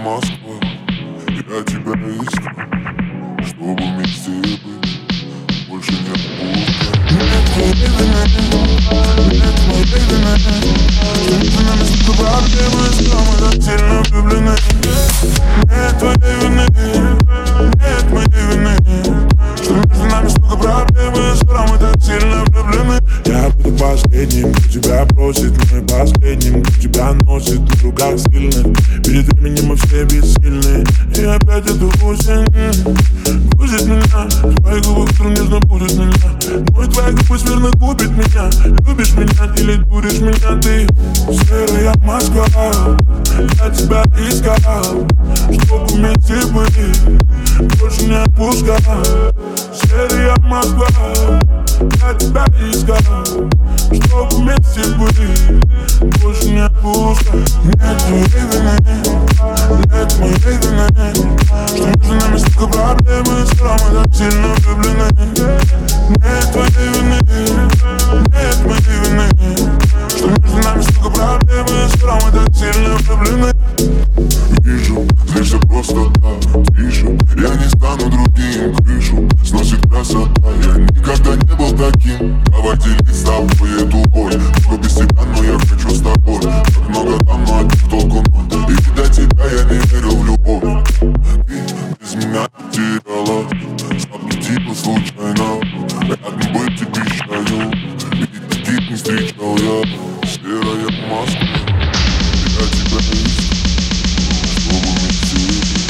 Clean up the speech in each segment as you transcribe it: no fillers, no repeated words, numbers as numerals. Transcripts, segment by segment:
Москва, я тебя искал, чтобы вместе быть, больше нет пуска. Нет моей вины, нет моей вины, что между нами столько проблем, что мы так сильно влюблены. Нет твоей вины, нет моей вины, что между нами столько проблем, что мы так сильно влюблены. Я буду последним, кто тебя просит, но и последним, кто тебя носит в руках сильных. Перед временем мы все бессильны. И опять эта осень грузит меня. Твои губы, которые нежно будут меня. Мой твоя губы сверно губит меня. Любишь меня или дуришь меня ты? Серая Москва, я тебя искал, чтобы вместе быть, больше не отпускал. Серая Москва, я тебя искал, чтобы вместе быть, больше не отпускал. Нет твоей вины, нет моей вины, что между нами столько проблем, что мы так сильно влюблены. Нет твоей вины, нет моей вины, что между нами столько проблем, что мы так сильно влюблены. Вижу, злишься просто так, тише. Я не стану другим, крышу сносит красота. Я никогда не был таким. Давай делить с тобой эту боль. Только без тебя, но я хочу с тобой. Так много там, но от них толку ноль. И до тебя я не верил в любовь. Ты без меня теряла, заблудила случайно. Рядом быть обещаю, и таких не встречал я. Серая Москва, я тебя искал, чтобы вместе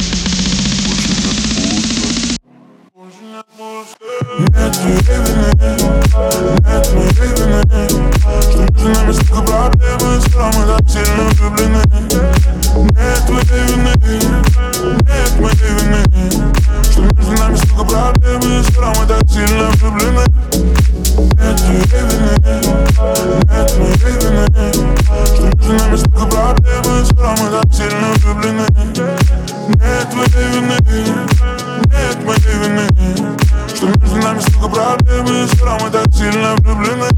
больше не отпускать. Нет твоей вины, нет моей вины, что между нами столько проблем, что мы так сильно влюблены. Нет твоей вины, нет моей вины, что между нами столько проблем, что мы так сильно влюблены. Нет твоей вины, нет моей вины, что между нами столько проблем, что мы так сильно влюблены. Нет твоей вины, нет моей вины, что между нами столько проблем, что мы так сильно влюблены.